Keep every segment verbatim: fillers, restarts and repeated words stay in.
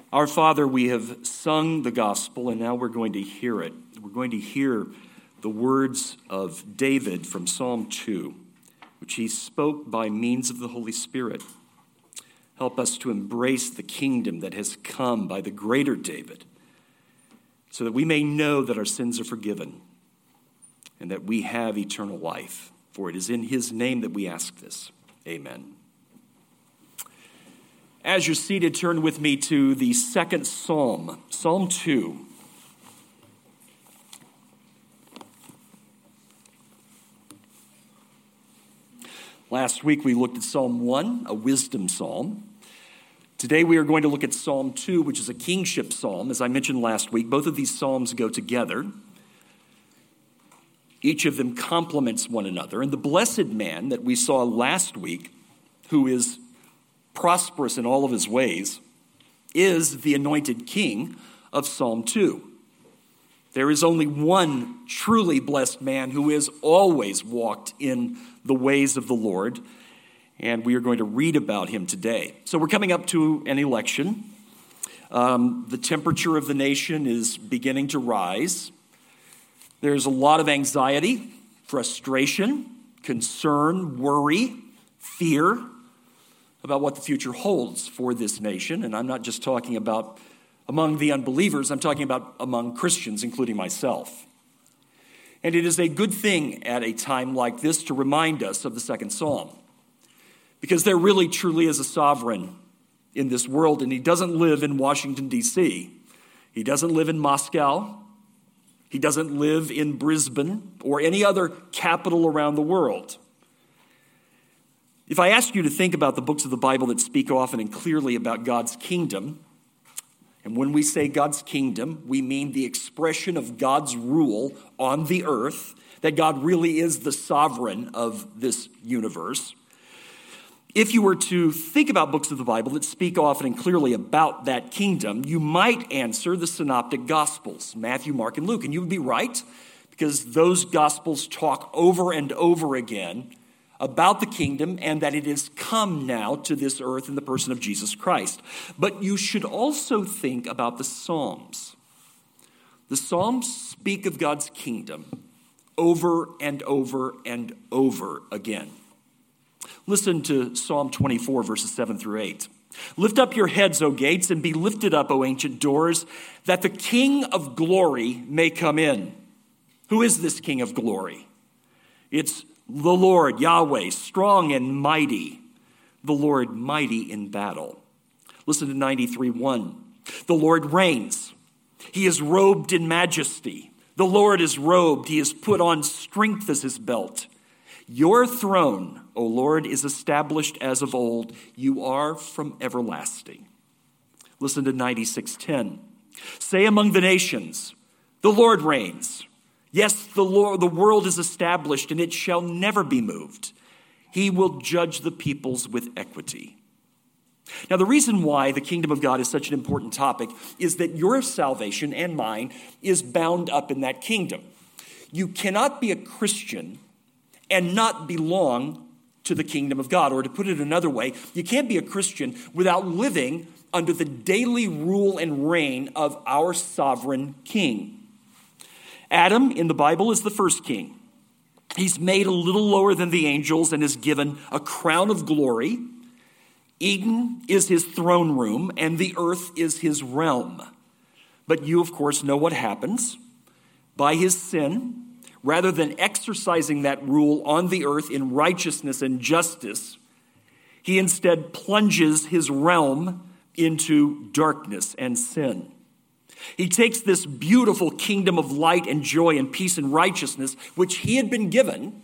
Our Father, we have sung the gospel, and now we're going to hear it. We're going to hear the words of David from Psalm two, which he spoke by means of the Holy Spirit. Help us to embrace the kingdom that has come by the greater David, so that we may know that our sins are forgiven and that we have eternal life. For it is in his name that we ask this. Amen. As you're seated, turn with me to the second psalm, Psalm two. Last week we looked at Psalm one, a wisdom psalm. Today we are going to look at Psalm two, which is a kingship psalm. As I mentioned last week, both of these psalms go together. Each of them complements one another. And the blessed man that we saw last week, who is prosperous in all of his ways, is the anointed king of Psalm two. There is only one truly blessed man who has always walked in the ways of the Lord, and we are going to read about him today. So we're coming up to an election. Um, the temperature of the nation is beginning to rise. There's a lot of anxiety, frustration, concern, worry, fear about what the future holds for this nation. And I'm not just talking about among the unbelievers, I'm talking about among Christians, including myself. And it is a good thing at a time like this to remind us of the second psalm, because there really truly is a sovereign in this world, and he doesn't live in Washington, D C He doesn't live in Moscow. He doesn't live in Brisbane or any other capital around the world. If I ask you to think about the books of the Bible that speak often and clearly about God's kingdom, and when we say God's kingdom, we mean the expression of God's rule on the earth, that God really is the sovereign of this universe. If you were to think about books of the Bible that speak often and clearly about that kingdom, you might answer the synoptic gospels, Matthew, Mark, and Luke. And you would be right, because those gospels talk over and over again about the kingdom and that it has come now to this earth in the person of Jesus Christ. But you should also think about the Psalms. The Psalms speak of God's kingdom over and over and over again. Listen to Psalm twenty-four, verses seven through eight. Lift up your heads, O gates, and be lifted up, O ancient doors, that the King of glory may come in. Who is this King of glory? It's the Lord, Yahweh, strong and mighty, the Lord mighty in battle. Listen to ninety-three one. The Lord reigns. He is robed in majesty. The Lord is robed. He has put on strength as his belt. Your throne, O Lord, is established as of old. You are from everlasting. Listen to ninety-six ten. Say among the nations, the Lord reigns. Yes, the Lord, the world is established, and it shall never be moved. He will judge the peoples with equity. Now, the reason why the kingdom of God is such an important topic is that your salvation and mine is bound up in that kingdom. You cannot be a Christian and not belong to the kingdom of God. Or to put it another way, you can't be a Christian without living under the daily rule and reign of our sovereign king. Adam in the Bible is the first king. He's made a little lower than the angels and is given a crown of glory. Eden is his throne room and the earth is his realm. But you, of course, know what happens. By his sin, rather than exercising that rule on the earth in righteousness and justice, he instead plunges his realm into darkness and sin. He takes this beautiful kingdom of light and joy and peace and righteousness, which he had been given,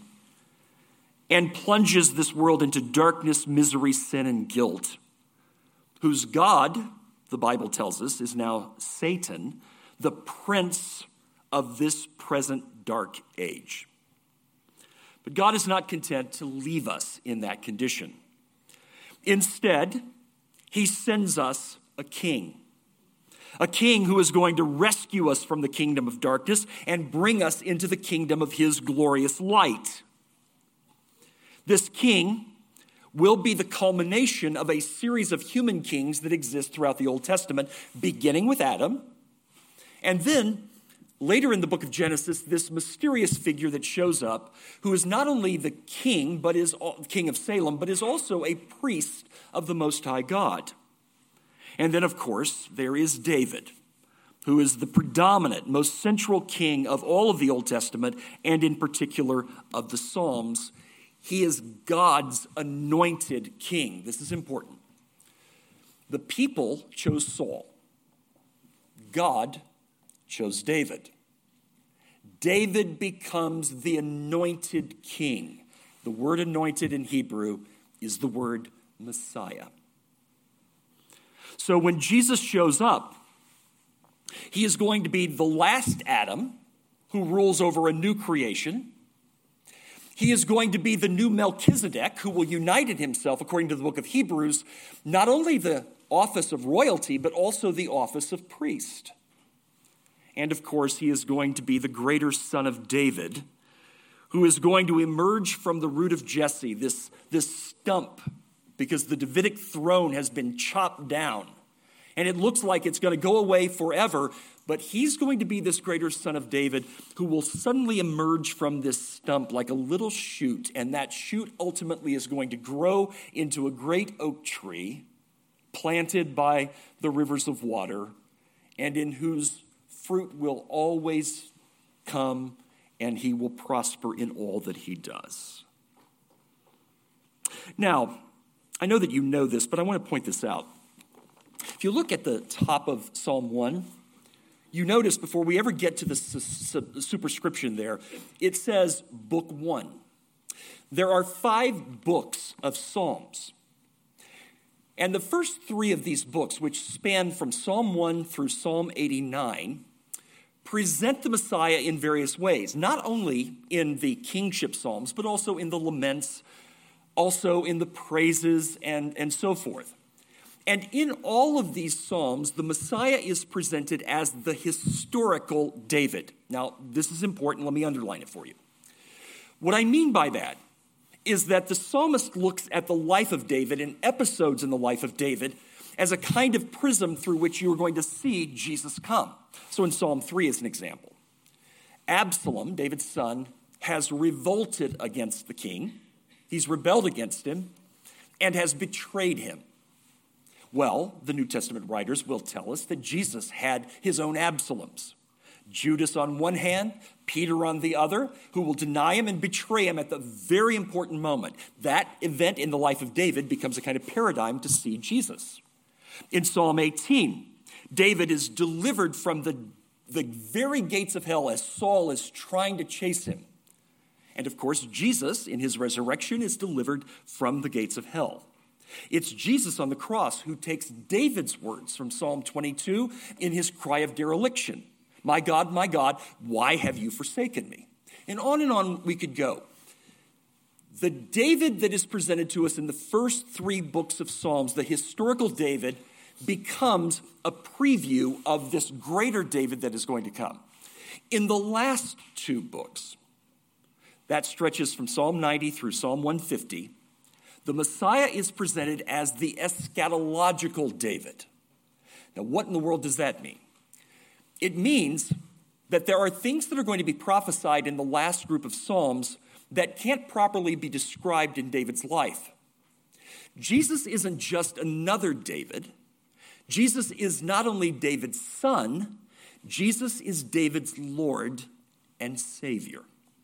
and plunges this world into darkness, misery, sin, and guilt, whose God, the Bible tells us, is now Satan, the prince of this present dark age. But God is not content to leave us in that condition. Instead, he sends us a king. A king who is going to rescue us from the kingdom of darkness and bring us into the kingdom of his glorious light. This king will be the culmination of a series of human kings that exist throughout the Old Testament, beginning with Adam, and then later in the book of Genesis, this mysterious figure that shows up, who is not only the king, but is king of Salem, but is also a priest of the Most High God. And then, of course, there is David, who is the predominant, most central king of all of the Old Testament, and in particular of the Psalms. He is God's anointed king. This is important. The people chose Saul. God chose David. David becomes the anointed king. The word anointed in Hebrew is the word Messiah. So when Jesus shows up, he is going to be the last Adam who rules over a new creation. He is going to be the new Melchizedek who will unite in himself, according to the book of Hebrews, not only the office of royalty, but also the office of priest. And of course, he is going to be the greater son of David, who is going to emerge from the root of Jesse, this, this stump, because the Davidic throne has been chopped down. And it looks like it's going to go away forever, but he's going to be this greater son of David who will suddenly emerge from this stump like a little shoot, and that shoot ultimately is going to grow into a great oak tree planted by the rivers of water, and in whose fruit will always come, and he will prosper in all that he does. Now, I know that you know this, but I want to point this out. If you look at the top of Psalm one, you notice before we ever get to the su- superscription there, it says book one. There are five books of Psalms. And the first three of these books, which span from Psalm one through Psalm eighty-nine, present the Messiah in various ways, not only in the kingship psalms, but also in the laments, also in the praises, and, and so forth. And in all of these psalms, the Messiah is presented as the historical David. Now, this is important. Let me underline it for you. What I mean by that is that the psalmist looks at the life of David and episodes in the life of David as a kind of prism through which you are going to see Jesus come. So in Psalm three, as an example, Absalom, David's son, has revolted against the king. He's rebelled against him and has betrayed him. Well, the New Testament writers will tell us that Jesus had his own Absaloms. Judas on one hand, Peter on the other, who will deny him and betray him at the very important moment. That event in the life of David becomes a kind of paradigm to see Jesus. In Psalm eighteen, David is delivered from the, the very gates of hell as Saul is trying to chase him. And of course, Jesus, in his resurrection, is delivered from the gates of hell. It's Jesus on the cross who takes David's words from Psalm twenty-two in his cry of dereliction. My God, my God, why have you forsaken me? And on and on we could go. The David that is presented to us in the first three books of Psalms, the historical David, becomes a preview of this greater David that is going to come. In the last two books, that stretches from Psalm ninety through Psalm one fifty, the Messiah is presented as the eschatological David. Now, what in the world does that mean? It means that there are things that are going to be prophesied in the last group of Psalms that can't properly be described in David's life. Jesus isn't just another David. Jesus is not only David's son, Jesus is David's Lord and Savior.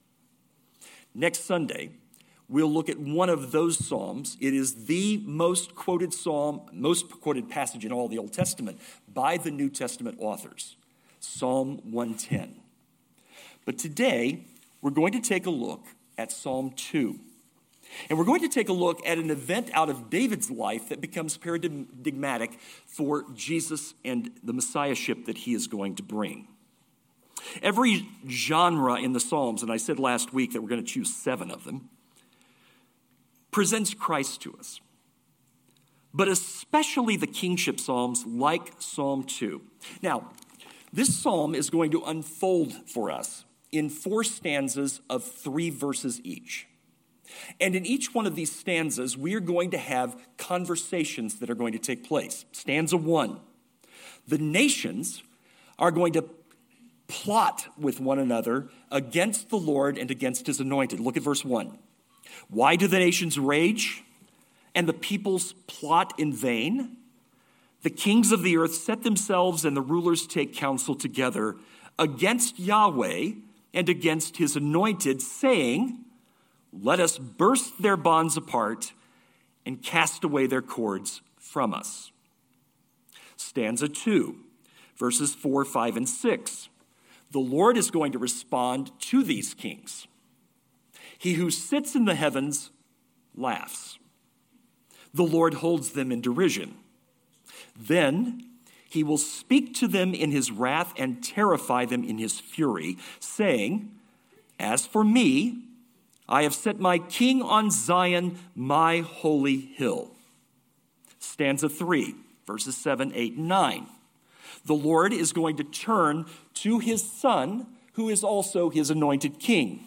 Next Sunday, we'll look at one of those psalms. It is the most quoted psalm, most quoted passage in all the Old Testament by the New Testament authors, Psalm one ten. But today, we're going to take a look at Psalm two. And we're going to take a look at an event out of David's life that becomes paradigmatic for Jesus and the Messiahship that he is going to bring. Every genre in the Psalms, and I said last week that we're going to choose seven of them, presents Christ to us. But especially the kingship psalms like Psalm two. Now, this psalm is going to unfold for us in four stanzas of three verses each. And in each one of these stanzas, we are going to have conversations that are going to take place. Stanza one, the nations are going to plot with one another against the Lord and against his anointed. Look at verse one. Why do the nations rage and the peoples plot in vain? The kings of the earth set themselves and the rulers take counsel together against Yahweh and against his anointed, saying, let us burst their bonds apart and cast away their cords from us. Stanza two, verses four, five, and six. The Lord is going to respond to these kings. He who sits in the heavens laughs. The Lord holds them in derision. Then he will speak to them in his wrath and terrify them in his fury, saying, as for me, I have set my king on Zion, my holy hill. Stanza three, verses seven, eight, and nine. The Lord is going to turn to his son, who is also his anointed king.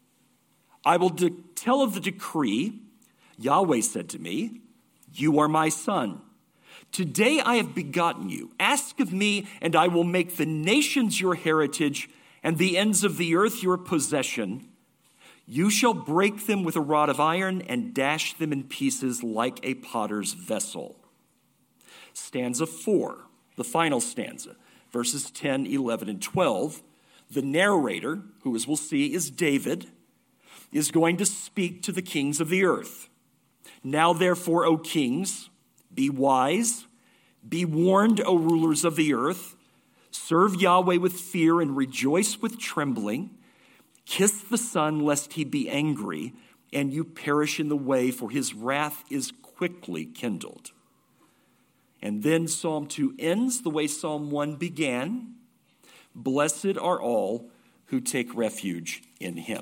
I will de- tell of the decree. Yahweh said to me, you are my son. Today I have begotten you. Ask of me, and I will make the nations your heritage and the ends of the earth your possession. You shall break them with a rod of iron and dash them in pieces like a potter's vessel. Stanza four, the final stanza, verses ten, eleven, and twelve. The narrator, who as we'll see is David, is going to speak to the kings of the earth. Now therefore, O kings, be wise, be warned, O rulers of the earth. Serve Yahweh with fear and rejoice with trembling. Kiss the Son, lest he be angry, and you perish in the way, for his wrath is quickly kindled. And then Psalm two ends the way Psalm one began. Blessed are all who take refuge in him.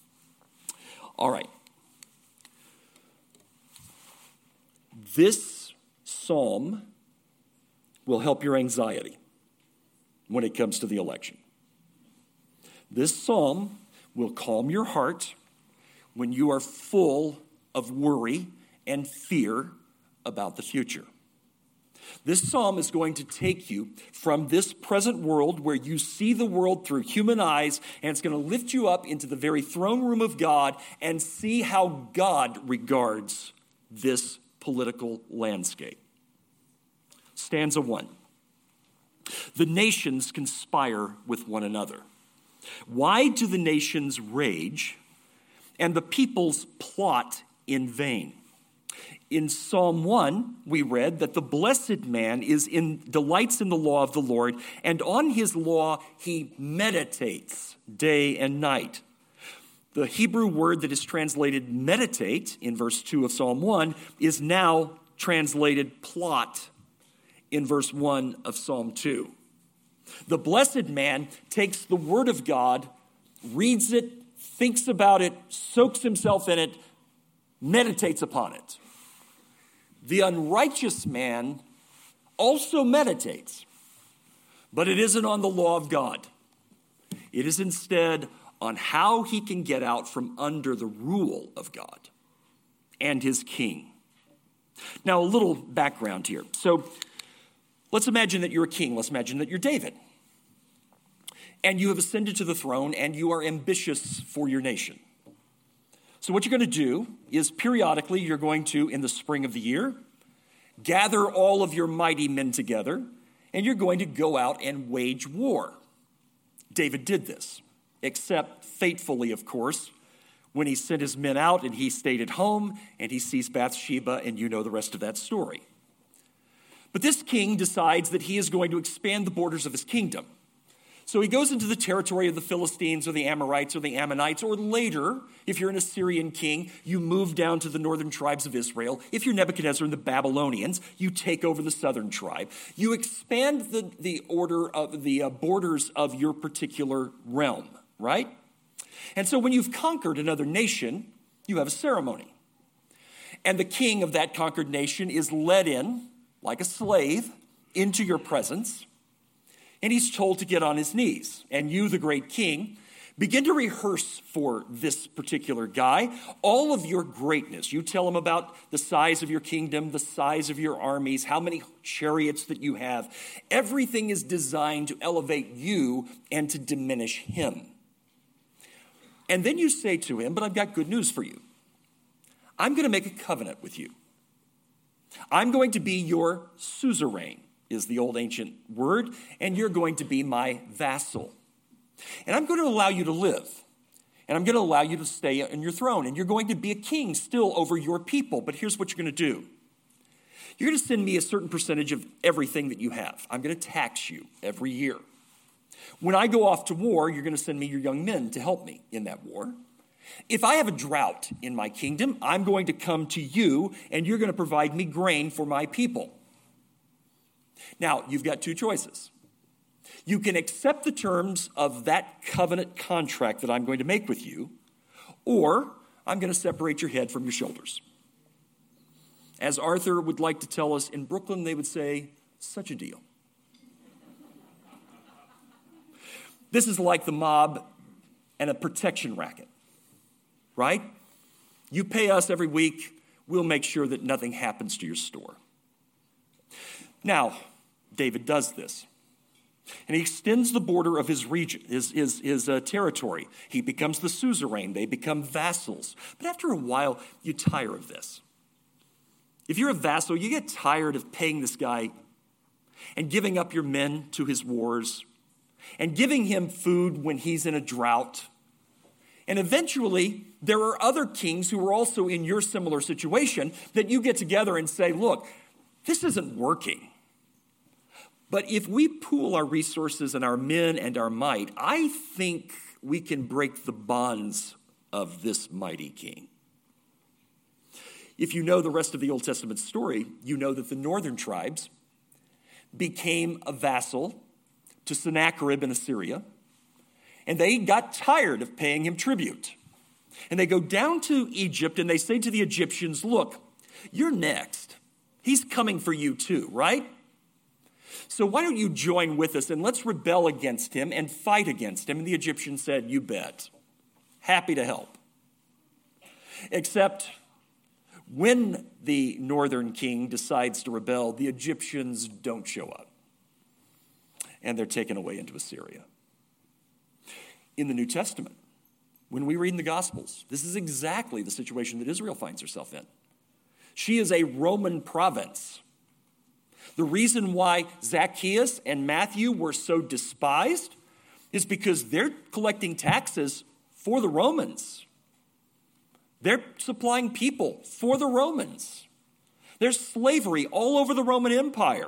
All right. This psalm will help your anxiety when it comes to the election. This psalm will calm your heart when you are full of worry and fear about the future. This psalm is going to take you from this present world where you see the world through human eyes, and it's going to lift you up into the very throne room of God and see how God regards this political landscape. Stanza one. The nations conspire with one another. Why do the nations rage and the peoples plot in vain? In Psalm one, we read that the blessed man is in delights in the law of the Lord, and on his law he meditates day and night. The Hebrew word that is translated meditate in verse two of Psalm one is now translated plot in verse one of Psalm two. The blessed man takes the word of God, reads it, thinks about it, soaks himself in it, meditates upon it. The unrighteous man also meditates, but it isn't on the law of God. It is instead on how he can get out from under the rule of God and his king. Now, a little background here. So let's imagine that you're a king. Let's imagine that you're David. And you have ascended to the throne and you are ambitious for your nation. So what you're going to do is periodically you're going to, in the spring of the year, gather all of your mighty men together, and you're going to go out and wage war. David did this, except faithfully, of course, when he sent his men out and he stayed at home and he sees Bathsheba, and you know the rest of that story. But this king decides that he is going to expand the borders of his kingdom. So he goes into the territory of the Philistines or the Amorites or the Ammonites, or later, if you're an Assyrian king, you move down to the northern tribes of Israel. If you're Nebuchadnezzar and the Babylonians, you take over the southern tribe. You expand the, the order of the uh, borders of your particular realm, right? And so when you've conquered another nation, you have a ceremony. And the king of that conquered nation is led in, like a slave, into your presence. And he's told to get on his knees. And you, the great king, Begin to rehearse for this particular guy all of your greatness. You tell him about the size of your kingdom, the size of your armies, how many chariots that you have. Everything is designed to elevate you and to diminish him. And then you say to him, but I've got good news for you. I'm going to make a covenant with you. I'm going to be your suzerain, is the old ancient word, and you're going to be my vassal. And I'm going to allow you to live, and I'm going to allow you to stay on your throne, and you're going to be a king still over your people. But here's what you're going to do. You're going to send me a certain percentage of everything that you have. I'm going to tax you every year. When I go off to war, you're going to send me your young men to help me in that war. If I have a drought in my kingdom, I'm going to come to you, and you're going to provide me grain for my people. Now, you've got two choices. You can accept the terms of that covenant contract that I'm going to make with you, or I'm going to separate your head from your shoulders. As Arthur would like to tell us, in Brooklyn, they would say, such a deal. This is like the mob and a protection racket, right? You pay us every week, we'll make sure that nothing happens to your store. Now, David does this. And he extends the border of his region, his, his, his uh, territory. He becomes the suzerain. They become vassals. But after a while, you tire of this. If you're a vassal, you get tired of paying this guy and giving up your men to his wars and giving him food when he's in a drought. And eventually, there are other kings who are also in your similar situation that you get together and say, look, this isn't working. But if we pool our resources and our men and our might, I think we can break the bonds of this mighty king. If you know the rest of the Old Testament story, you know that the northern tribes became a vassal to Sennacherib in Assyria, and they got tired of paying him tribute. And they go down to Egypt and they say to the Egyptians, look, you're next. He's coming for you too, right? So why don't you join with us and let's rebel against him and fight against him? And the Egyptians said, you bet. Happy to help. Except when the northern king decides to rebel, the Egyptians don't show up. And they're taken away into Assyria. In the New Testament, when we read in the Gospels, this is exactly the situation that Israel finds herself in. She is a Roman province. The reason why Zacchaeus and Matthew were so despised is because they're collecting taxes for the Romans. They're supplying people for the Romans. There's slavery all over the Roman Empire.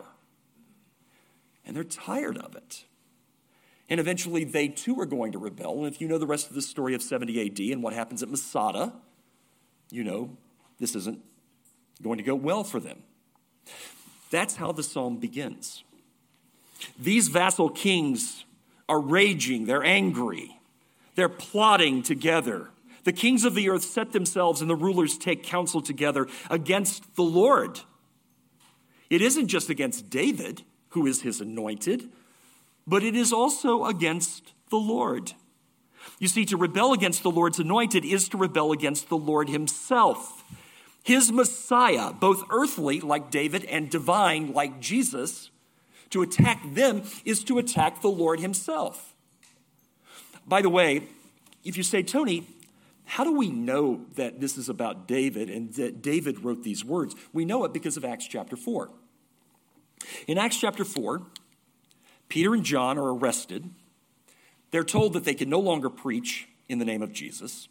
And they're tired of it. And eventually they too are going to rebel. And if you know the rest of the story of seventy A D and what happens at Masada, you know this isn't going to go well for them. That's how the psalm begins. These vassal kings are raging, they're angry, they're plotting together. The kings of the earth set themselves and the rulers take counsel together against the Lord. It isn't just against David, who is his anointed, but it is also against the Lord. You see, to rebel against the Lord's anointed is to rebel against the Lord himself. His Messiah, both earthly, like David, and divine, like Jesus, to attack them is to attack the Lord himself. By the way, if you say, Tony, how do we know that this is about David and that David wrote these words? We know it because of Acts chapter four. In Acts chapter four, Peter and John are arrested. They're told that they can no longer preach in the name of Jesus.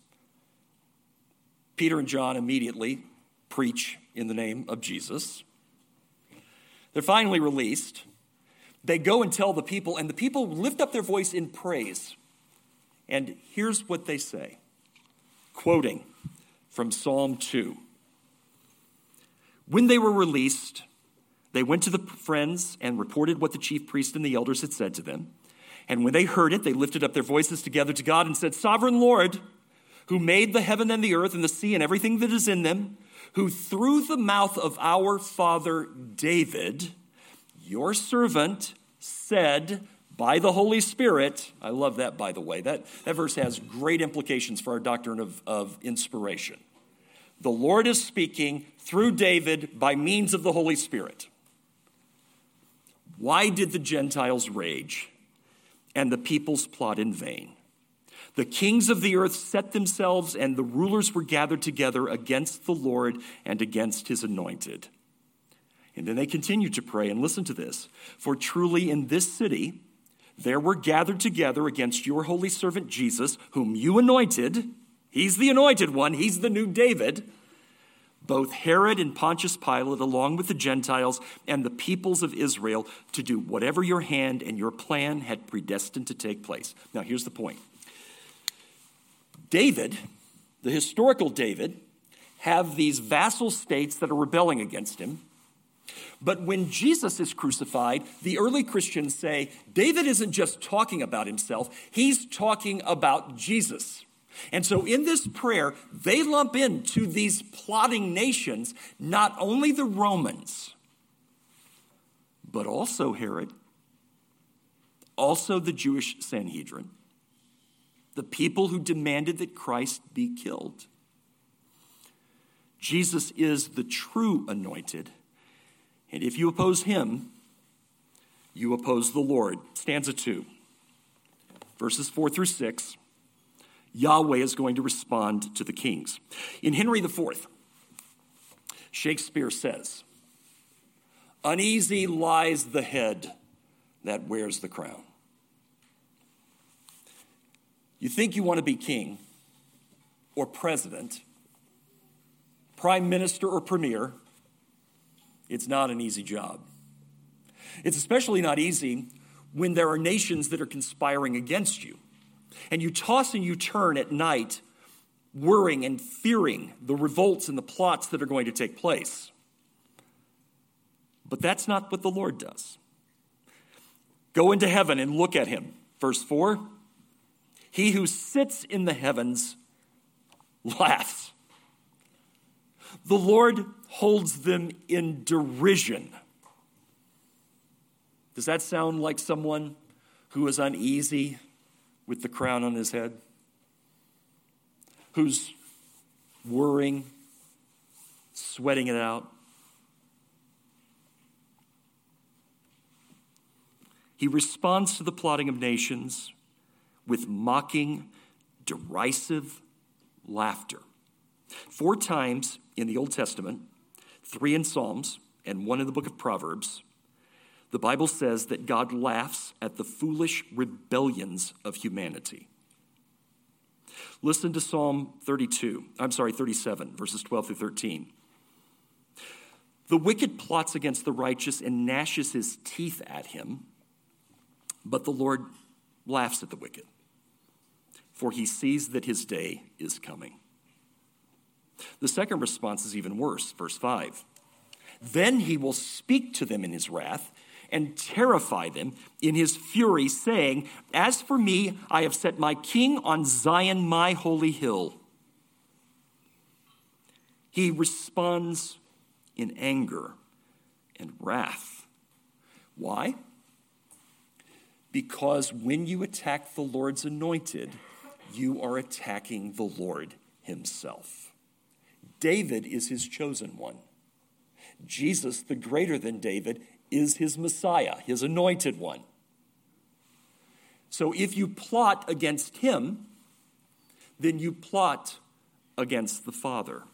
Peter and John immediately preach in the name of Jesus. They're finally released. They go and tell the people, and the people lift up their voice in praise. And here's what they say, quoting from Psalm two. When they were released, they went to the friends and reported what the chief priest and the elders had said to them. And when they heard it, they lifted up their voices together to God and said, Sovereign Lord, who made the heaven and the earth and the sea and everything that is in them, who through the mouth of our father David, your servant, said by the Holy Spirit. I love that, by the way. That, that verse has great implications for our doctrine of, of inspiration. The Lord is speaking through David by means of the Holy Spirit. Why did the Gentiles rage and the peoples plot in vain? The kings of the earth set themselves, and the rulers were gathered together against the Lord and against his anointed. And then they continued to pray, and listen to this. For truly in this city there were gathered together against your holy servant Jesus, whom you anointed. He's the anointed one. He's the new David. Both Herod and Pontius Pilate, along with the Gentiles and the peoples of Israel, to do whatever your hand and your plan had predestined to take place. Now, here's the point. David, the historical David, have these vassal states that are rebelling against him. But when Jesus is crucified, the early Christians say, David isn't just talking about himself, he's talking about Jesus. And so in this prayer, they lump into these plotting nations, not only the Romans, but also Herod, also the Jewish Sanhedrin, the people who demanded that Christ be killed. Jesus is the true anointed, and if you oppose him, you oppose the Lord. Stanza two, verses four through six. Yahweh is going to respond to the kings. In Henry the Fourth, Shakespeare says, "Uneasy lies the head that wears the crown." You think you want to be king or president, prime minister or premier, it's not an easy job. It's especially not easy when there are nations that are conspiring against you. And you toss and you turn at night, worrying and fearing the revolts and the plots that are going to take place. But that's not what the Lord does. Go into heaven and look at him. Verse four, he who sits in the heavens laughs. The Lord holds them in derision. Does that sound like someone who is uneasy with the crown on his head? Who's worrying, sweating it out? He responds to the plotting of nations with mocking, derisive laughter. Four times in the Old Testament, three in Psalms and one in the book of Proverbs, the Bible says that God laughs at the foolish rebellions of humanity. Listen to Psalm thirty-two, I'm sorry, thirty-seven, verses twelve through thirteen. The wicked plots against the righteous and gnashes his teeth at him, but the Lord laughs at the wicked, for he sees that his day is coming. The second response is even worse, verse five. Then he will speak to them in his wrath and terrify them in his fury, saying, "As for me, I have set my king on Zion, my holy hill." He responds in anger and wrath. Why? Because when you attack the Lord's anointed, you are attacking the Lord himself. David is his chosen one. Jesus, the greater than David, is his Messiah, his anointed one. So if you plot against him, then you plot against the Father.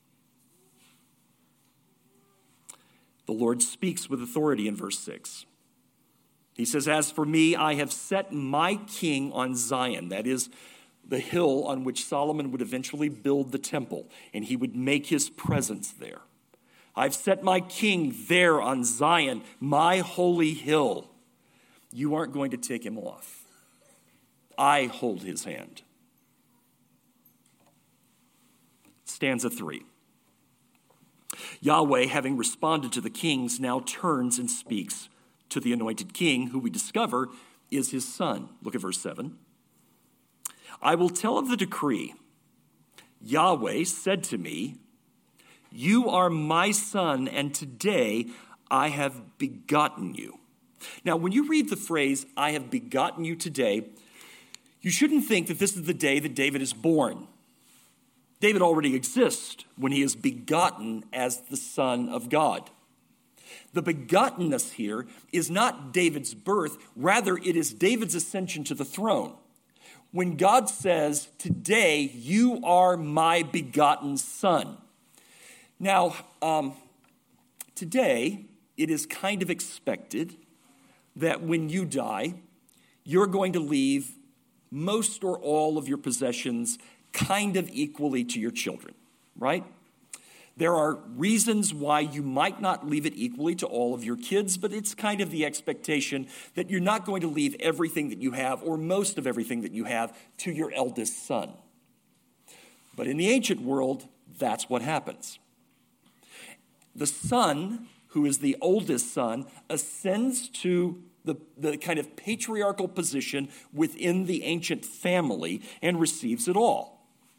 The Lord speaks with authority in verse six. He says, "As for me, I have set my king on Zion." That is the hill on which Solomon would eventually build the temple, and he would make his presence there. "I've set my king there on Zion, my holy hill." You aren't going to take him off. I hold his hand. Stanza three. Yahweh, having responded to the kings, now turns and speaks to the anointed king, who we discover is his son. Look at verse seven. "I will tell of the decree. Yahweh said to me, 'You are my son, and today I have begotten you.'" Now, when you read the phrase, I have begotten you today, you shouldn't think that this is the day that David is born. David already exists when he is begotten as the Son of God. The begottenness here is not David's birth, rather it is David's ascension to the throne. When God says, today you are my begotten son. Now, um, today it is kind of expected that when you die, you're going to leave most or all of your possessions kind of equally to your children, right? There are reasons why you might not leave it equally to all of your kids, but it's kind of the expectation that you're not going to leave everything that you have or most of everything that you have to your eldest son. But in the ancient world, that's what happens. The son, who is the oldest son, ascends to the, the kind of patriarchal position within the ancient family and receives it all.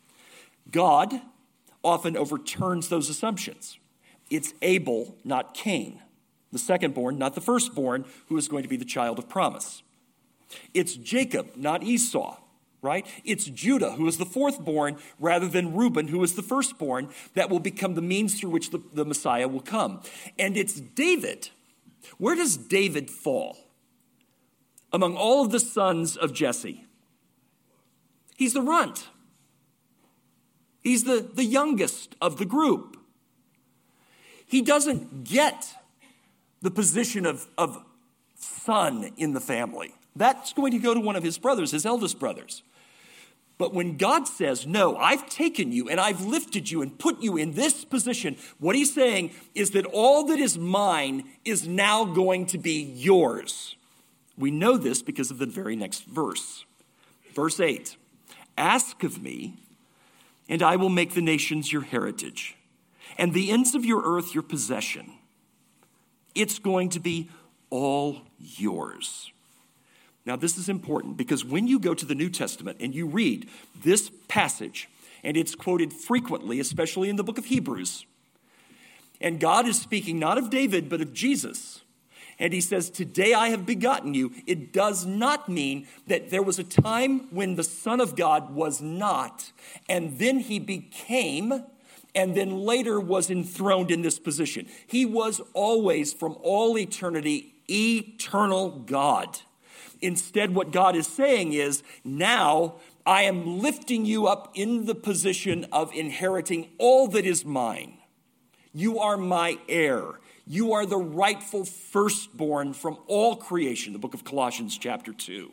God often overturns those assumptions. It's Abel, not Cain, the secondborn, not the firstborn, who is going to be the child of promise. It's Jacob, not Esau, right? It's Judah, who is the fourthborn, rather than Reuben, who is the firstborn, that will become the means through which the, the Messiah will come. And it's David. Where does David fall among all of the sons of Jesse? He's the runt. He's the, the youngest of the group. He doesn't get the position of, of son in the family. That's going to go to one of his brothers, his eldest brothers. But when God says, no, I've taken you and I've lifted you and put you in this position, what he's saying is that all that is mine is now going to be yours. We know this because of the very next verse. Verse eight, ask of me, and I will make the nations your heritage, and the ends of your earth your possession. It's going to be all yours. Now, this is important because when you go to the New Testament and you read this passage, and it's quoted frequently, especially in the book of Hebrews, and God is speaking not of David, but of Jesus, and he says, today I have begotten you, it does not mean that there was a time when the Son of God was not, and then he became, and then later was enthroned in this position. He was always, from all eternity, eternal God. Instead, what God is saying is, now I am lifting you up in the position of inheriting all that is mine. You are my heir. You are the rightful firstborn from all creation, the book of Colossians chapter two.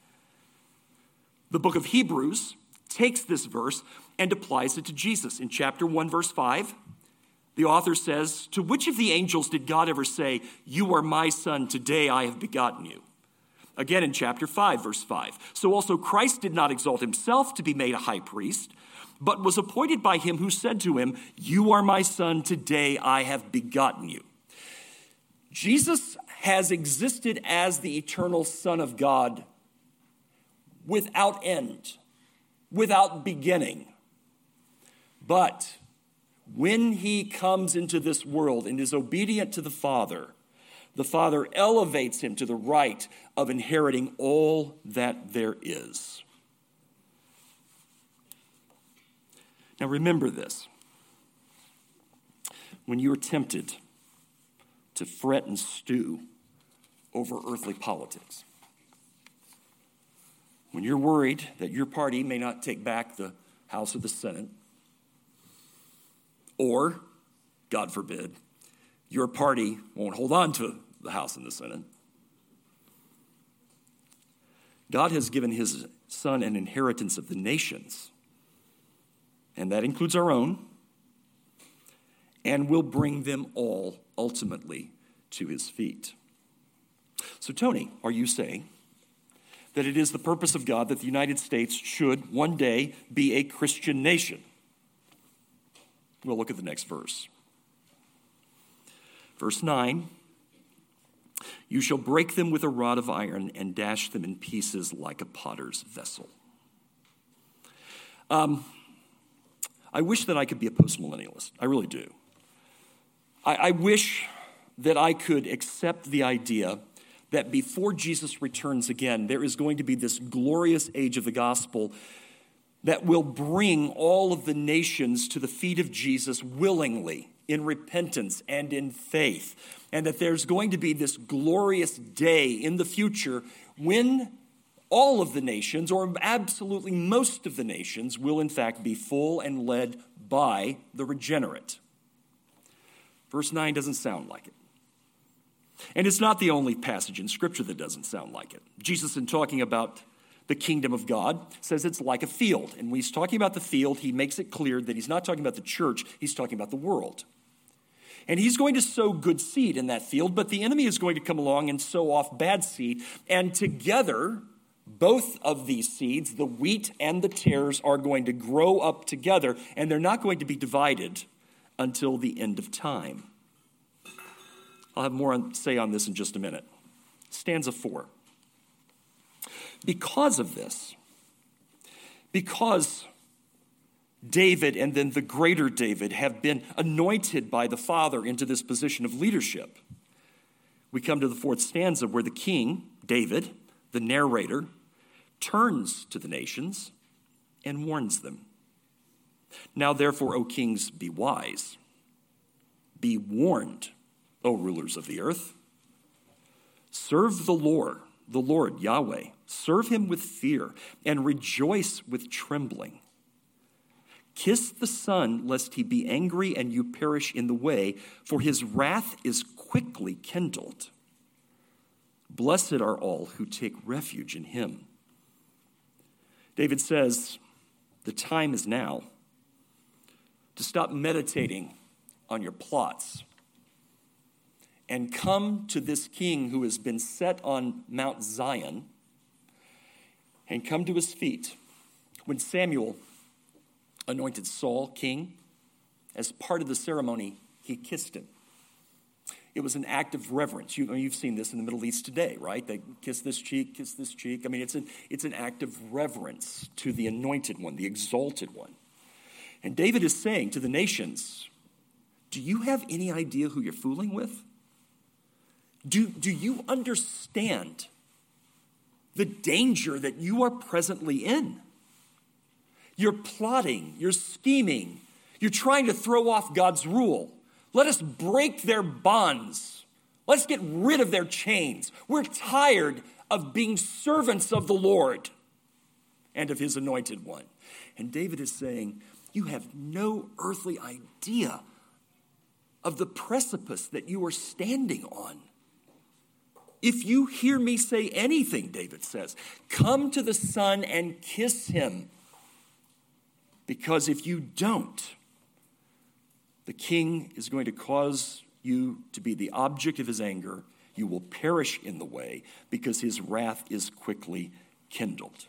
The book of Hebrews takes this verse and applies it to Jesus. In chapter one, verse five, the author says, to which of the angels did God ever say, you are my son, today I have begotten you? Again in chapter five, verse five. So also Christ did not exalt himself to be made a high priest, but was appointed by him who said to him, you are my son, today I have begotten you. Jesus has existed as the eternal Son of God without end, without beginning. But when he comes into this world and is obedient to the Father, the Father elevates him to the right of inheriting all that there is. Now remember this. When you are tempted to fret and stew over earthly politics, when you're worried that your party may not take back the House or the Senate, or, God forbid, your party won't hold on to the House and the Senate, God has given his Son an inheritance of the nations, and that includes our own, and will bring them all ultimately to his feet. So, Tony, are you saying that it is the purpose of God that the United States should one day be a Christian nation? We'll look at the next verse. Verse nine, you shall break them with a rod of iron and dash them in pieces like a potter's vessel. Um, I wish that I could be a postmillennialist. I really do. I, I wish that I could accept the idea that before Jesus returns again, there is going to be this glorious age of the gospel that will bring all of the nations to the feet of Jesus willingly, in repentance and in faith. And that there's going to be this glorious day in the future when all of the nations, or absolutely most of the nations, will in fact be full and led by the regenerate. Verse nine doesn't sound like it. And it's not the only passage in Scripture that doesn't sound like it. Jesus, in talking about the kingdom of God, says it's like a field. And when he's talking about the field, he makes it clear that he's not talking about the church, he's talking about the world. And he's going to sow good seed in that field, but the enemy is going to come along and sow off bad seed. And together, both of these seeds, the wheat and the tares, are going to grow up together, and they're not going to be divided until the end of time. I'll have more to say on this in just a minute. Stanza four. Because of this, because David and then the greater David have been anointed by the Father into this position of leadership, we come to the fourth stanza where the king, David, the narrator, turns to the nations and warns them. Now, therefore, O kings, be wise. Be warned, O rulers of the earth. Serve the Lord, the Lord, Yahweh. Serve him with fear and rejoice with trembling. Kiss the Son, lest he be angry and you perish in the way, for his wrath is quickly kindled. Blessed are all who take refuge in him. David says, the time is now to stop meditating on your plots and come to this king who has been set on Mount Zion and come to his feet. When Samuel anointed Saul king, as part of the ceremony, he kissed him. It was an act of reverence. You, you've seen this in the Middle East today, right? They kiss this cheek, kiss this cheek. I mean, it's an, it's an act of reverence to the anointed one, the exalted one. And David is saying to the nations, do you have any idea who you're fooling with? Do, do you understand the danger that you are presently in? You're plotting, you're scheming, you're trying to throw off God's rule. Let us break their bonds. Let's get rid of their chains. We're tired of being servants of the Lord and of his anointed one. And David is saying, you have no earthly idea of the precipice that you are standing on. If you hear me say anything, David says, come to the Son and kiss him. Because if you don't, the king is going to cause you to be the object of his anger. You will perish in the way because his wrath is quickly kindled.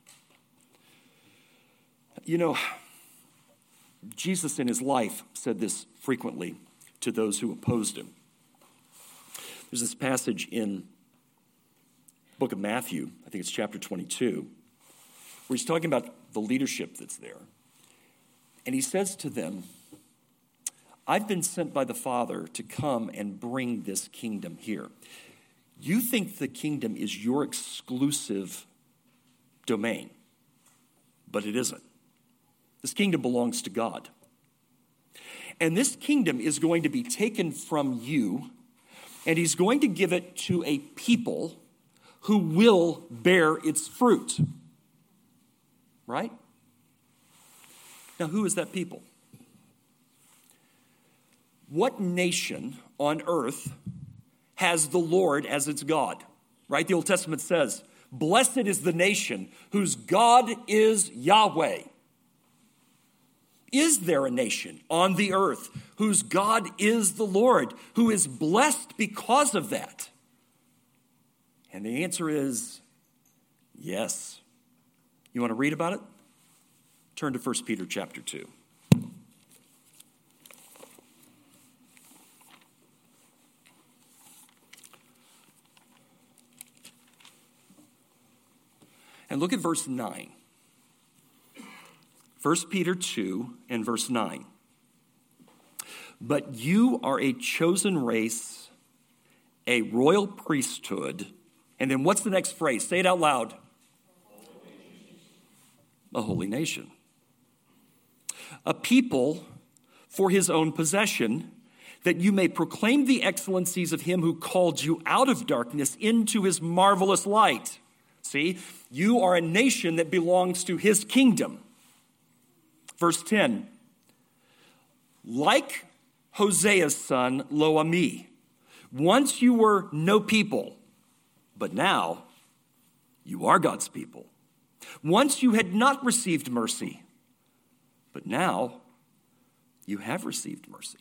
You know, Jesus in his life said this frequently to those who opposed him. There's this passage in the book of Matthew, I think it's chapter twenty-two, where he's talking about the leadership that's there. And he says to them, I've been sent by the Father to come and bring this kingdom here. You think the kingdom is your exclusive domain, but it isn't. This kingdom belongs to God. And this kingdom is going to be taken from you, and he's going to give it to a people who will bear its fruit. Right? Now, who is that people? What nation on earth has the Lord as its God? Right? The Old Testament says, blessed is the nation whose God is Yahweh. Is there a nation on the earth whose God is the Lord, who is blessed because of that? And the answer is yes. You want to read about it? Turn to First Peter chapter two. And look at verse nine. First Peter two and verse nine. But you are a chosen race, a royal priesthood, And then what's the next phrase? Say it out loud. A holy nation. A people for his own possession, that you may proclaim the excellencies of him who called you out of darkness into his marvelous light. See, you are a nation that belongs to his kingdom. Verse ten, like Hosea's son, Lo-Ami, once you were no people, but now you are God's people. Once you had not received mercy, but now you have received mercy.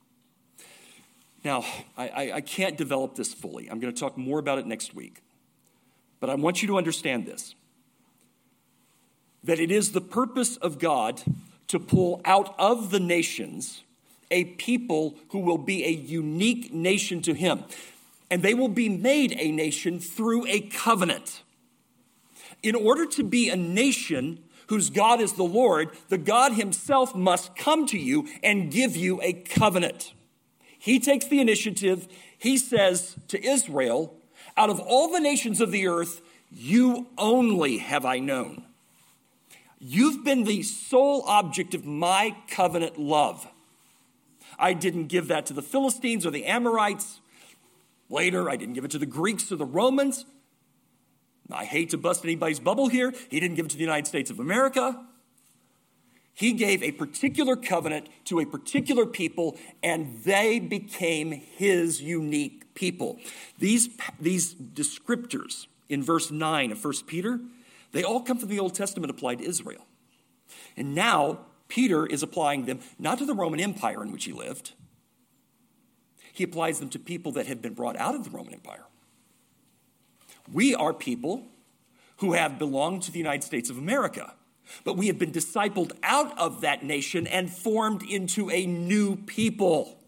Now, I, I, I can't develop this fully. I'm going to talk more about it next week. But I want you to understand this, that it is the purpose of God to pull out of the nations a people who will be a unique nation to him. And they will be made a nation through a covenant. In order to be a nation whose God is the Lord, the God himself must come to you and give you a covenant. He takes the initiative. He says to Israel, out of all the nations of the earth, you only have I known. You've been the sole object of my covenant love. I didn't give that to the Philistines or the Amorites. Later, I didn't give it to the Greeks or the Romans. I hate to bust anybody's bubble here. He didn't give it to the United States of America. He gave a particular covenant to a particular people, and they became his unique people. These, these descriptors in verse nine of First Peter, they all come from the Old Testament applied to Israel. And now Peter is applying them not to the Roman Empire in which he lived. He applies them to people that have been brought out of the Roman Empire. We are people who have belonged to the United States of America, but we have been discipled out of that nation and formed into a new people.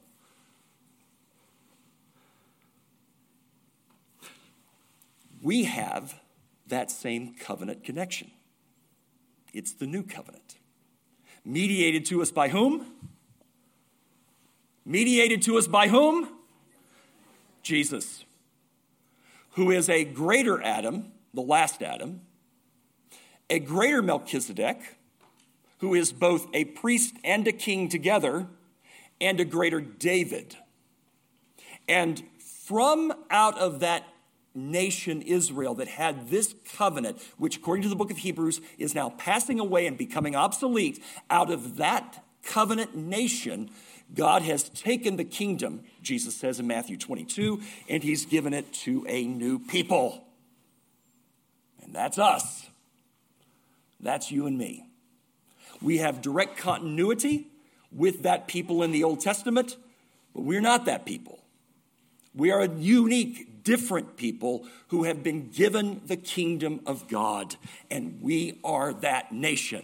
We have that same covenant connection. It's the new covenant. Mediated to us by whom? Mediated to us by whom? Jesus, who is a greater Adam, the last Adam, a greater Melchizedek, who is both a priest and a king together, and a greater David. And from out of that nation Israel that had this covenant, which according to the book of Hebrews is now passing away and becoming obsolete, out of that covenant nation, God has taken the kingdom, Jesus says in Matthew twenty-two, and he's given it to a new people. And that's us. That's you and me. We have direct continuity with that people in the Old Testament, but we're not that people. We are a unique, different people who have been given the kingdom of God, and we are that nation.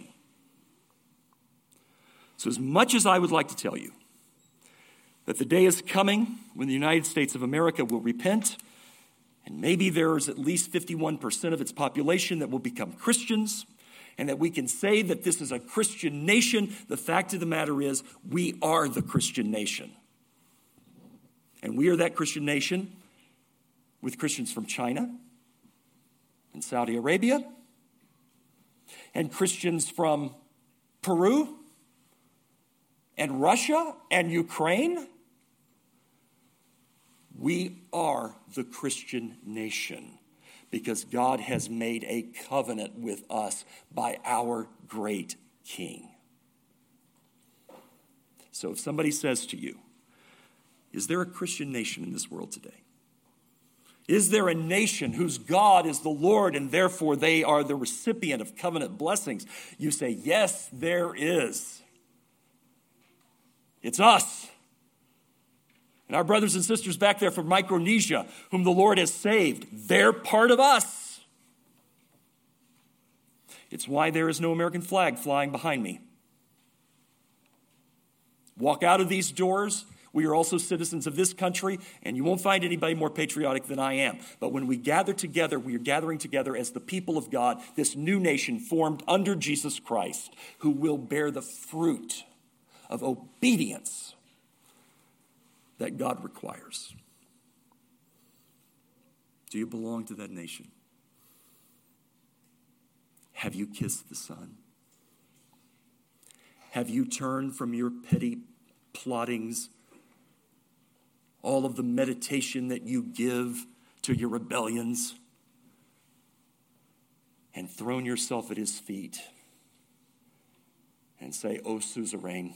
So as much as I would like to tell you that the day is coming when the United States of America will repent, and maybe there is at least fifty-one percent of its population that will become Christians, and that we can say that this is a Christian nation, the fact of the matter is we are the Christian nation. And we are that Christian nation with Christians from China and Saudi Arabia and Christians from Peru and Russia and Ukraine. We are the Christian nation because God has made a covenant with us by our great King. So if somebody says to you, is there a Christian nation in this world today? Is there a nation whose God is the Lord and therefore they are the recipient of covenant blessings? You say, yes, there is. It's us. And our brothers and sisters back there from Micronesia, whom the Lord has saved, they're part of us. It's why there is no American flag flying behind me. Walk out of these doors. We are also citizens of this country, and you won't find anybody more patriotic than I am. But when we gather together, we are gathering together as the people of God, this new nation formed under Jesus Christ, who will bear the fruit of obedience that God requires. Do you belong to that nation? Have you kissed the Son? Have you turned from your petty plottings, all of the meditation that you give to your rebellions, and thrown yourself at his feet and say, "O suzerain,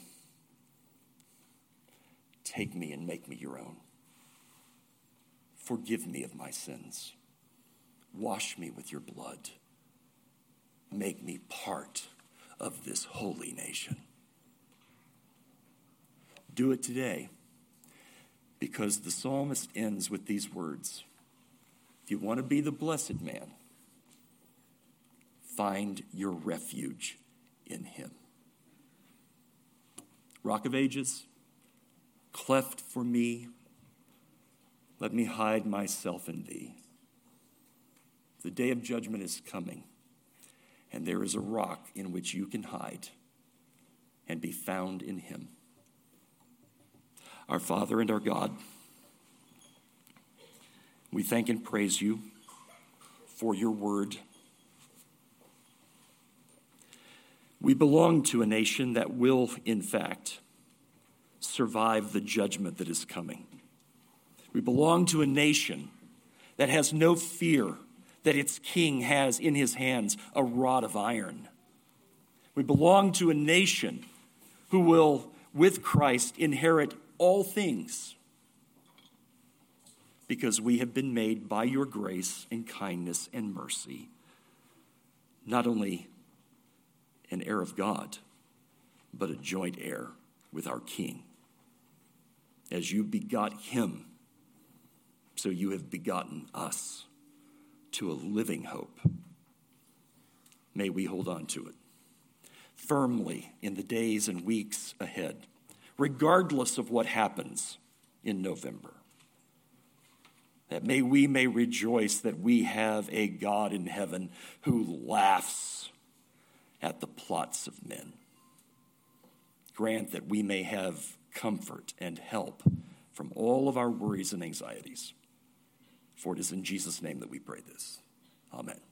take me and make me your own. Forgive me of my sins. Wash me with your blood. Make me part of this holy nation." Do it today, because the psalmist ends with these words. If you want to be the blessed man, find your refuge in him. Rock of ages, cleft for me, let me hide myself in thee. The day of judgment is coming, and there is a rock in which you can hide and be found in him. Our Father and our God, we thank and praise you for your word. We belong to a nation that will, in fact, survive the judgment that is coming. We belong to a nation that has no fear that its king has in his hands a rod of iron. We belong to a nation who will, with Christ, inherit all things, because we have been made by your grace and kindness and mercy, not only an heir of God, but a joint heir with our King. As you begot him, so you have begotten us to a living hope. May we hold on to it firmly in the days and weeks ahead, regardless of what happens in November. That may we may rejoice that we have a God in heaven who laughs at the plots of men. Grant that we may have comfort and help from all of our worries and anxieties. For it is in Jesus' name that we pray this. Amen.